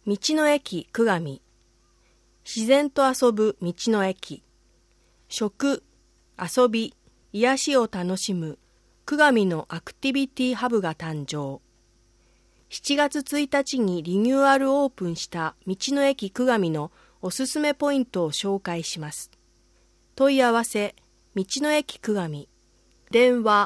道の駅くがみ。自然と遊ぶ道の駅。食、遊び、癒しを楽しむくがみのアクティビティハブが誕生。7月1日にリニューアルオープンした道の駅くがみのおすすめポイントを紹介します。問い合わせ、道の駅くがみ。電話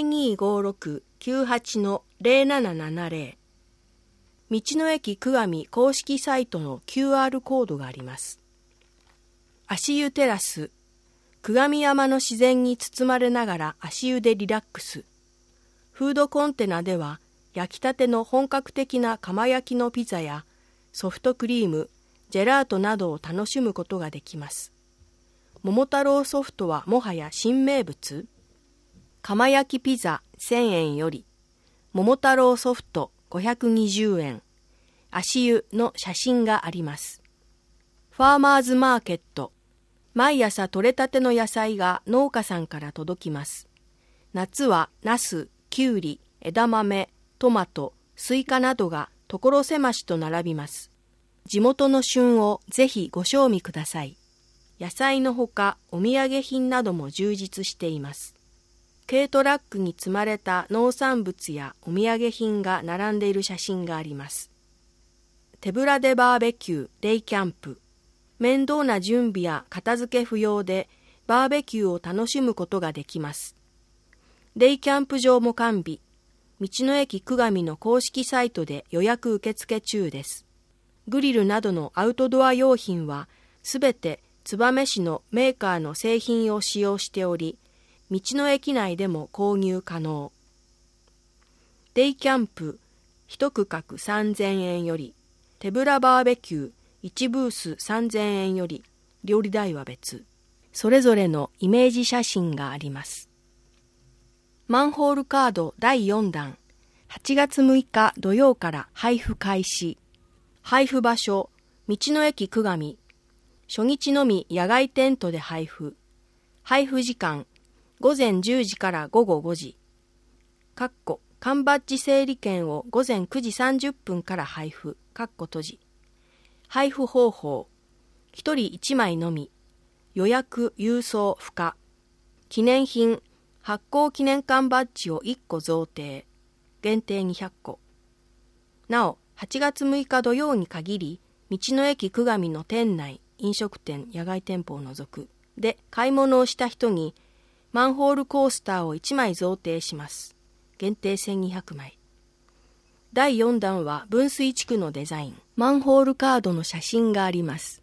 0256-98-0770。道の駅くがみ公式サイトの QR コードがあります。足湯テラス。くがみ山の自然に包まれながら足湯でリラックス。フードコンテナでは焼きたての本格的な釜焼きのピザやソフトクリーム、ジェラートなどを楽しむことができます。桃太郎ソフトはもはや新名物？釜焼きピザ1000円より、桃太郎ソフト520円、足湯の写真があります。ファーマーズマーケット。毎朝採れたての野菜が農家さんから届きます。夏はナス、キュウリ、枝豆、トマト、スイカなどが所狭しと並びます。地元の旬をぜひご賞味ください。野菜のほかお土産品なども充実しています。軽トラックに積まれた農産物やお土産品が並んでいる写真があります。手ぶらでバーベキュー、デイキャンプ。面倒な準備や片付け不要でバーベキューを楽しむことができます。デイキャンプ場も完備。道の駅くがみの公式サイトで予約受付中です。グリルなどのアウトドア用品はすべて燕市のメーカーの製品を使用しており、道の駅内でも購入可能。デイキャンプ1区画3000円より、手ぶらバーベキュー1ブース3000円より、料理代は別。それぞれのイメージ写真があります。マンホールカード第4弾。8月6日土曜から配布開始。配布場所、道の駅くがみ。初日のみ野外テントで配布。配布時間、午前10時から午後5時。缶バッジ整理券を午前9時30分から配布。閉じ。配布方法、1人1枚のみ。予約・郵送不可。記念品、発行記念缶バッジを1個贈呈。限定200個。なお、8月6日土曜に限り、道の駅くがみの店内、飲食店、野外店舗を除くで買い物をした人にマンホールコースターを1枚贈呈します。限定1200枚。第4弾は分水地区のデザイン。マンホールカードの写真があります。